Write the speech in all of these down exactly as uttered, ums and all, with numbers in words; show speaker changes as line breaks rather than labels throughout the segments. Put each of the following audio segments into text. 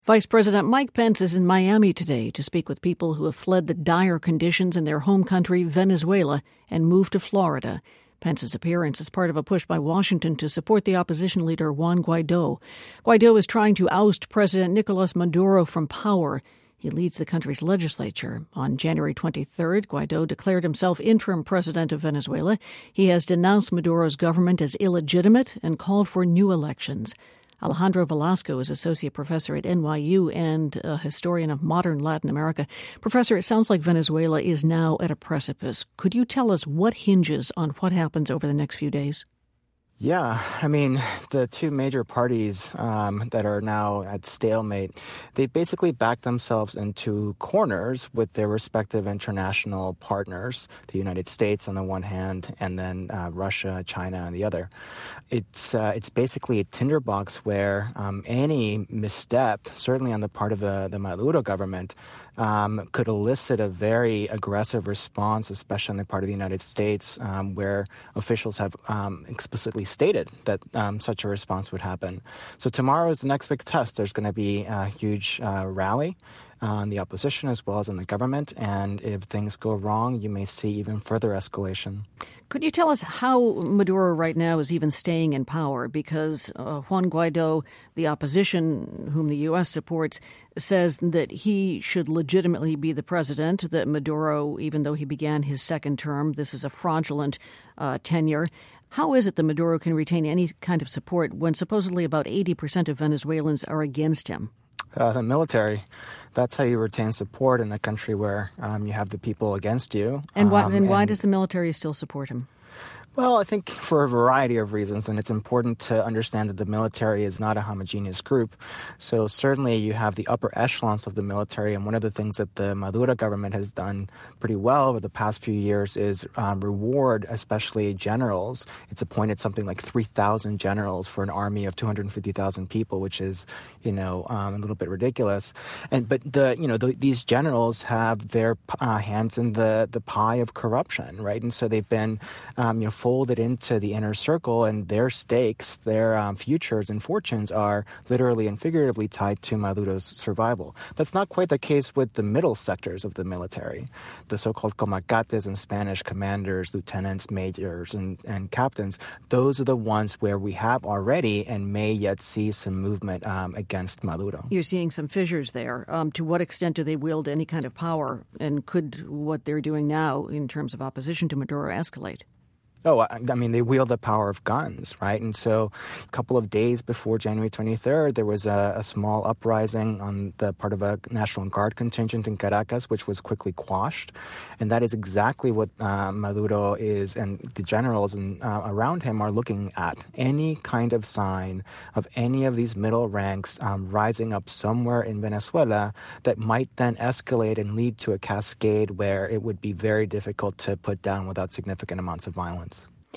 Vice President Mike Pence is in Miami today to speak with people who have fled the dire conditions in their home country, Venezuela, and moved to Florida. Pence's appearance is part of a push by Washington to support the opposition leader Juan Guaido. Guaido is trying to oust President Nicolas Maduro from power. He leads the country's legislature. On January twenty-third, Guaido declared himself interim president of Venezuela. He has denounced Maduro's government as illegitimate and called for new elections. Alejandro Velasco is associate professor at N Y U and a historian of modern Latin America. Professor, it sounds like Venezuela is now at a precipice. Could you tell us what hinges on what happens over the next few days?
Yeah, I mean, the two major parties um, that are now at stalemate, they basically backed themselves into corners with their respective international partners, the United States on the one hand, and then uh, Russia, China on the other. It's uh, it's basically a tinderbox where um, any misstep, certainly on the part of the, the Maduro government, um, could elicit a very aggressive response, especially on the part of the United States, um, where officials have um, explicitly stated that um, such a response would happen. So tomorrow is the next big test. There's going to be a huge uh, rally on the opposition as well as on the government. And if things go wrong, you may see even further escalation.
Could you tell us how Maduro right now is even staying in power? Because uh, Juan Guaido, the opposition, whom the U S supports, says that he should legitimately be the president, that Maduro, even though he began his second term, this is a fraudulent uh, tenure. How is it that Maduro can retain any kind of support when supposedly about eighty percent of Venezuelans are against him?
Uh, the military. That's how you retain support in a country where um, you have the people against you.
And why,
um,
then why
and,
does the military still support him?
Well, I think for a variety of reasons, and it's important to understand that the military is not a homogeneous group. So certainly you have the upper echelons of the military, and one of the things that the Maduro government has done pretty well over the past few years is um, reward especially generals. It's appointed something like three thousand generals for an army of two hundred fifty thousand people, which is, you know, um, a little bit ridiculous. And but the you know the, these generals have their uh, hands in the the pie of corruption, right? And so they've been um, you know. folded into the inner circle, and their stakes, their um, futures and fortunes are literally and figuratively tied to Maduro's survival. That's not quite the case with the middle sectors of the military, the so-called comacates and Spanish commanders, lieutenants, majors, and, and captains. Those are the ones where we have already and may yet see some movement um, against Maduro.
You're seeing some fissures there. Um, to what extent do they wield any kind of power, and could what they're doing now in terms of opposition to Maduro escalate?
Oh, I mean, they wield the power of guns, right? And so a couple of days before January twenty-third, there was a, a small uprising on the part of a National Guard contingent in Caracas, which was quickly quashed. And that is exactly what uh, Maduro is and the generals and, uh, around him are looking at. Any kind of sign of any of these middle ranks um, rising up somewhere in Venezuela that might then escalate and lead to a cascade where it would be very difficult to put down without significant amounts of violence.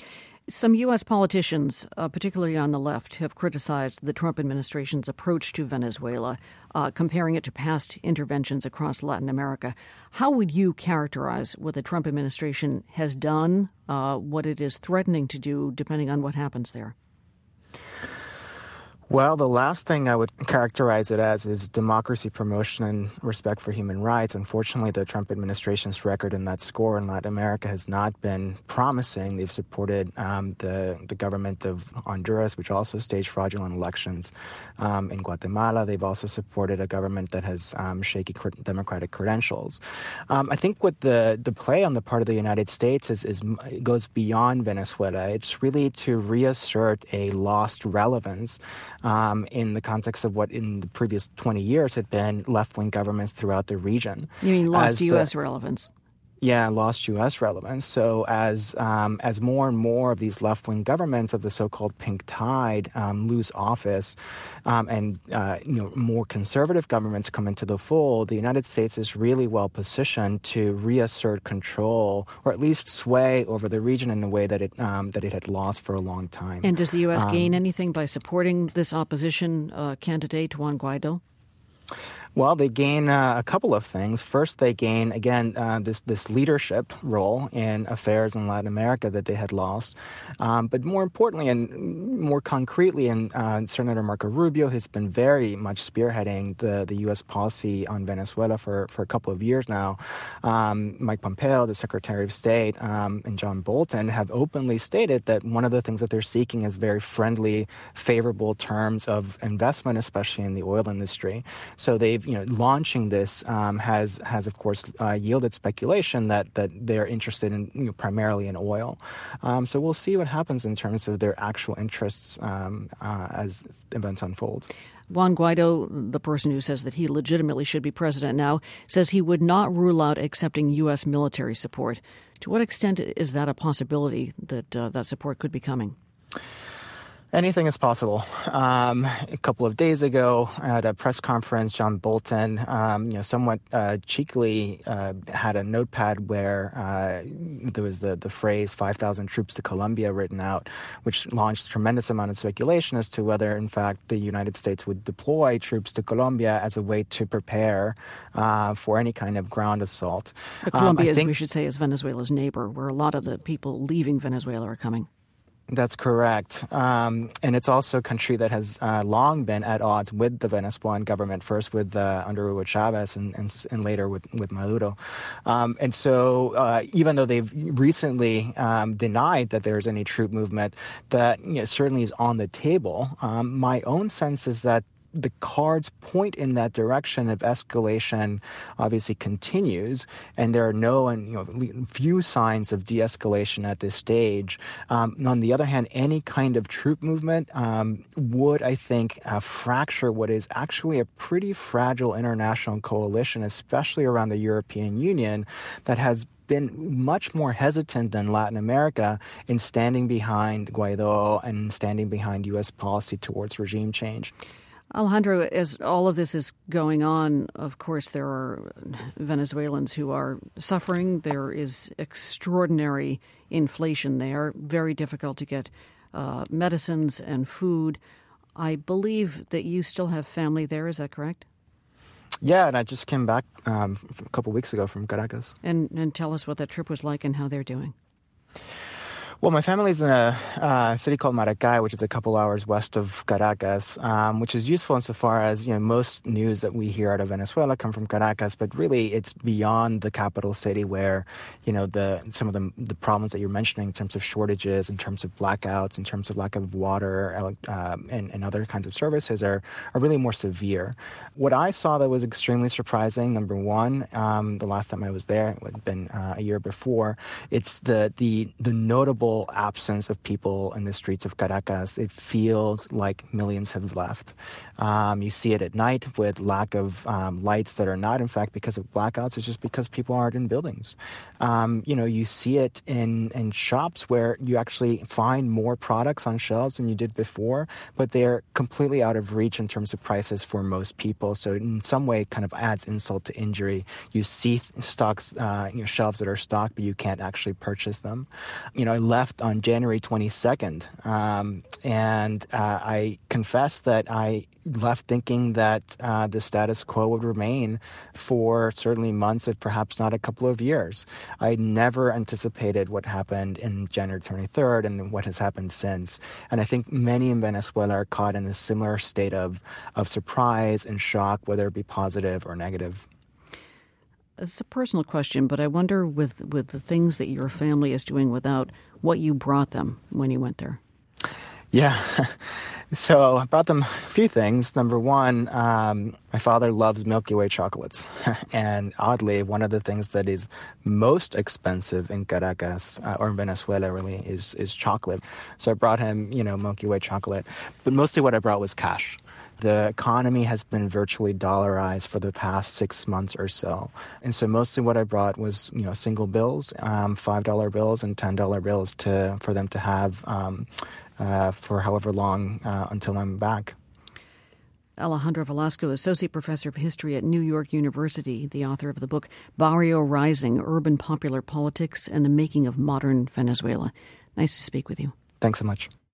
Some U S politicians, uh, particularly on the left, have criticized the Trump administration's approach to Venezuela, uh, comparing it to past interventions across Latin America. How would you characterize what the Trump administration has done, uh, what it is threatening to do, depending on what happens there?
Well, the last thing I would characterize it as is democracy promotion and respect for human rights. Unfortunately, the Trump administration's record in that score in Latin America has not been promising. They've supported um, the, the government of Honduras, which also staged fraudulent elections. Um, in Guatemala, they've also supported a government that has um, shaky democratic credentials. Um, I think what the, the play on the part of the United States is, is it goes beyond Venezuela. It's really to reassert a lost relevance Um, in the context of what in the previous twenty years had been left-wing governments throughout the region.
You mean lost
As
U S
the,
relevance?
Yeah, lost U S relevance. So as um, as more and more of these left-wing governments of the so-called pink tide um, lose office um, and uh, you know more conservative governments come into the fold, the United States is really well positioned to reassert control or at least sway over the region in a way that it um, that it had lost for a long time.
And does the U S
um,
gain anything by supporting this opposition uh, candidate, Juan Guaido?
Well, they gain uh, a couple of things. First, they gain, again, uh, this this leadership role in affairs in Latin America that they had lost. Um, but more importantly and more concretely, and uh, Senator Marco Rubio has been very much spearheading the, the U S policy on Venezuela for, for a couple of years now. Um, Mike Pompeo, the Secretary of State, um, and John Bolton have openly stated that one of the things that they're seeking is very friendly, favorable terms of investment, especially in the oil industry. So they've, you know, launching this um, has, has of course, uh, yielded speculation that, that they're interested in, you know, primarily in oil. Um, so we'll see what happens in terms of their actual interests um, uh, as events unfold.
Juan Guaido, the person who says that he legitimately should be president now, says he would not rule out accepting U S military support. To what extent is that a possibility that uh, that support could be coming?
Anything is possible. Um, a couple of days ago at a press conference, John Bolton, um, you know, somewhat uh, cheekily uh, had a notepad where uh, there was the, the phrase five thousand troops to Colombia written out, which launched a tremendous amount of speculation as to whether, in fact, the United States would deploy troops to Colombia as a way to prepare uh, for any kind of ground assault.
But Colombia,
um, think,
as we should say, is Venezuela's neighbor, where a lot of the people leaving Venezuela are coming.
That's correct. Um, and it's also a country that has uh, long been at odds with the Venezuelan government, first with uh, under Hugo Chavez and, and, and later with, with Maduro. Um, and so uh, even though they've recently um, denied that there's any troop movement, that, you know, certainly is on the table. Um, my own sense is that the cards point in that direction if escalation obviously continues, and there are no and you know few signs of de-escalation at this stage. Um, on the other hand, any kind of troop movement um, would, I think, uh, fracture what is actually a pretty fragile international coalition, especially around the European Union, that has been much more hesitant than Latin America in standing behind Guaido and standing behind U S policy towards regime change.
Alejandro, as all of this is going on, of course, there are Venezuelans who are suffering. There is extraordinary inflation there, very difficult to get uh, medicines and food. I believe that you still have family there. Is that correct?
Yeah, and I just came back um, a couple weeks ago from Caracas.
And, and tell us what that trip was like and how they're doing.
Well, my family's in a uh, city called Maracay, which is a couple hours west of Caracas, um, which is useful insofar as, you know, most news that we hear out of Venezuela come from Caracas, but really it's beyond the capital city where, you know, the some of the, the problems that you're mentioning in terms of shortages, in terms of blackouts, in terms of lack of water uh, and, and other kinds of services are, are really more severe. What I saw that was extremely surprising, number one, um, the last time I was there, it had been uh, a year before, it's the, the, the notable absence of people in the streets of Caracas. It feels like millions have left. Um, you see it at night with lack of um, lights that are not, in fact, because of blackouts. It's just because people aren't in buildings. Um, you know, you see it in, in shops where you actually find more products on shelves than you did before, but they're completely out of reach in terms of prices for most people. So in some way, it kind of adds insult to injury. You see stocks, uh, you know, shelves that are stocked, but you can't actually purchase them. You know, I left on January twenty-second, um, and uh, I confess that I left thinking that uh, the status quo would remain for certainly months, if perhaps not a couple of years. I never anticipated what happened in January twenty-third and what has happened since. And I think many in Venezuela are caught in a similar state of, of surprise and shock, whether it be positive or negative.
It's a personal question, but I wonder with, with the things that your family is doing without what you brought them when you went there.
Yeah. So I brought them a few things. Number one, um, my father loves Milky Way chocolates. And oddly, one of the things that is most expensive in Caracas, uh, or in Venezuela really, is, is chocolate. So I brought him, you know, Milky Way chocolate. But mostly what I brought was cash. The economy has been virtually dollarized for the past six months or so. And so mostly what I brought was, you know, single bills, um, five dollar bills and ten dollar bills to for them to have um, uh, for however long uh, until I'm back.
Alejandro Velasco, Associate Professor of History at New York University, the author of the book Barrio Rising, Urban Popular Politics and the Making of Modern Venezuela. Nice to speak with you.
Thanks so much.